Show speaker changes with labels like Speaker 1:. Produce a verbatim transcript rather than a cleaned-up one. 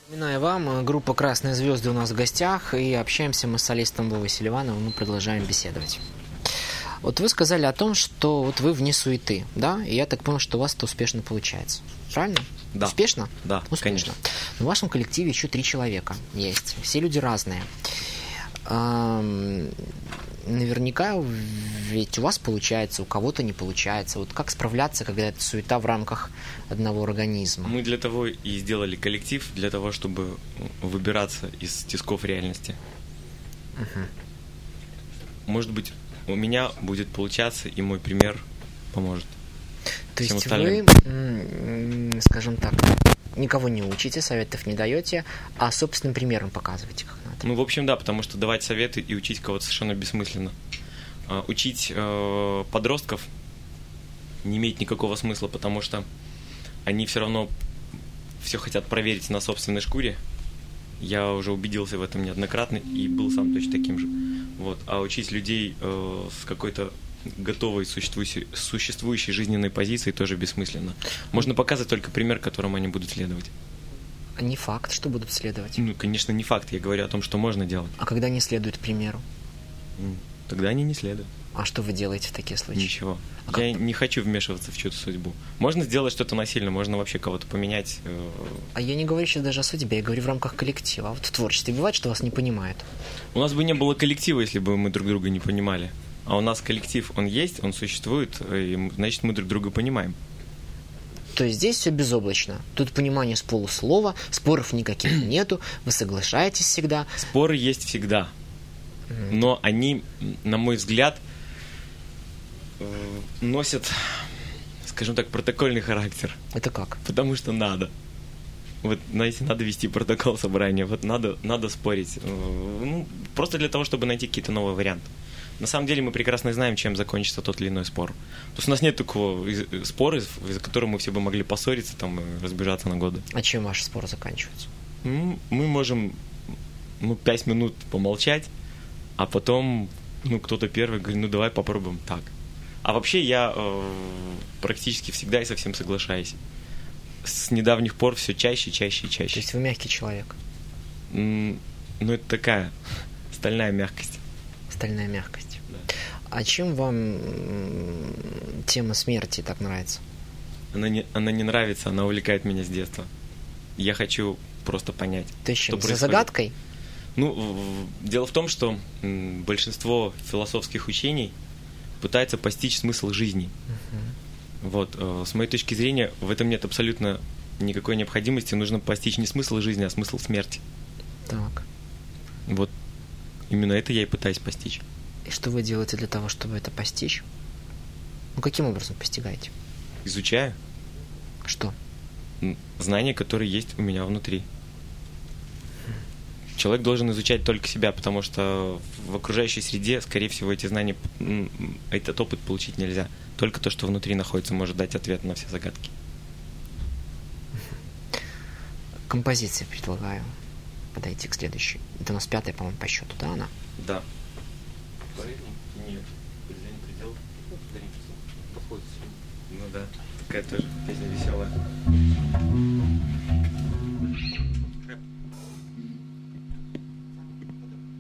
Speaker 1: Напоминаю вам, группа «Красные звезды» у нас в гостях, и общаемся мы с солистом Вовой Селивановым, мы продолжаем беседовать. Вот вы сказали о том, что вот вы вне суеты, да? И я так понял, что у вас это успешно получается. Правильно?
Speaker 2: Да.
Speaker 1: Успешно?
Speaker 2: Да,
Speaker 1: успешно.
Speaker 2: конечно.
Speaker 1: Но в вашем коллективе еще три человека есть. Все люди разные. Эм, наверняка ведь у вас получается, у кого-то не получается. Вот как справляться, когда это суета в рамках одного организма?
Speaker 2: Мы для того и сделали коллектив, для того, чтобы выбираться из тисков реальности.
Speaker 1: Угу.
Speaker 2: Может быть, у меня будет получаться, и мой пример поможет.
Speaker 1: То
Speaker 2: всем
Speaker 1: есть
Speaker 2: остальным.
Speaker 1: вы, скажем так, никого не учите, советов не даете, а собственным примером показываете, как надо.
Speaker 2: Ну, в общем, да, потому что давать советы и учить кого-то совершенно бессмысленно. А, учить э, подростков не имеет никакого смысла, потому что они все равно все хотят проверить на собственной шкуре. Я уже убедился в этом неоднократно и был сам точно таким же. Вот. А учить людей э, с какой-то готовой существующей, существующей жизненной позиции тоже бессмысленно. Можно показывать только пример, которому они будут следовать.
Speaker 1: А не факт, что будут следовать.
Speaker 2: Ну, конечно, не факт. Я говорю о том, что можно делать.
Speaker 1: А когда не следуют примеру?
Speaker 2: Тогда они не следуют.
Speaker 1: А что вы делаете в такие случаи?
Speaker 2: Ничего.
Speaker 1: А
Speaker 2: Я
Speaker 1: как...
Speaker 2: не хочу вмешиваться в чью-то судьбу. Можно сделать что-то насильно, можно вообще кого-то поменять.
Speaker 1: А я не говорю сейчас даже о судьбе, я говорю в рамках коллектива. А вот в творчестве бывает, что вас не понимают?
Speaker 2: У нас бы не было коллектива, если бы мы друг друга не понимали. А у нас коллектив, он есть, он существует, и, значит, мы друг друга понимаем.
Speaker 1: То есть здесь все безоблачно. Тут понимание с полуслова, споров никаких нету, вы соглашаетесь всегда.
Speaker 2: Споры есть всегда. Но они, на мой взгляд, носят, скажем так, протокольный характер.
Speaker 1: Это как?
Speaker 2: Потому что надо. Вот, знаете, надо вести протокол собрания, вот надо, надо спорить. Ну, просто для того, чтобы найти какие-то новые варианты. На самом деле мы прекрасно знаем, чем закончится тот или иной спор. То есть у нас нет такого спора, из-за которого мы все бы могли поссориться там, и разбежаться на годы.
Speaker 1: А чем ваши споры заканчиваются?
Speaker 2: Ну, мы можем ну, пять минут помолчать, а потом ну, кто-то первый говорит, ну давай попробуем так. А вообще я э, практически всегда и со всем соглашаюсь. С недавних пор все чаще, чаще и чаще.
Speaker 1: То есть вы мягкий человек?
Speaker 2: Mm, ну, это такая стальная мягкость.
Speaker 1: Стальная мягкость.
Speaker 2: Да.
Speaker 1: А чем вам тема смерти так нравится?
Speaker 2: Она не, она не нравится, она увлекает меня с детства. Я хочу просто понять,
Speaker 1: То есть
Speaker 2: что
Speaker 1: чем? За
Speaker 2: происходит.
Speaker 1: загадкой?
Speaker 2: Ну, дело в том, что м, большинство философских учений пытается постичь смысл жизни. Uh-huh. Вот, э, с моей точки зрения, в этом нет абсолютно никакой необходимости. Нужно постичь не смысл жизни, а смысл смерти.
Speaker 1: Так.
Speaker 2: Вот, именно это я и пытаюсь постичь.
Speaker 1: И что вы делаете для того, чтобы это постичь? Ну, каким образом постигаете?
Speaker 2: Изучаю.
Speaker 1: Что?
Speaker 2: Знания, которые есть у меня внутри. Человек должен изучать только себя, потому что в окружающей среде, скорее всего, эти знания, этот опыт получить нельзя. Только то, что внутри находится, может дать ответ на все загадки.
Speaker 1: Композиции предлагаю подойти к следующей. Это у нас пятая, по-моему, по счету, да, она?
Speaker 2: Да. Ну да, такая тоже песня веселая.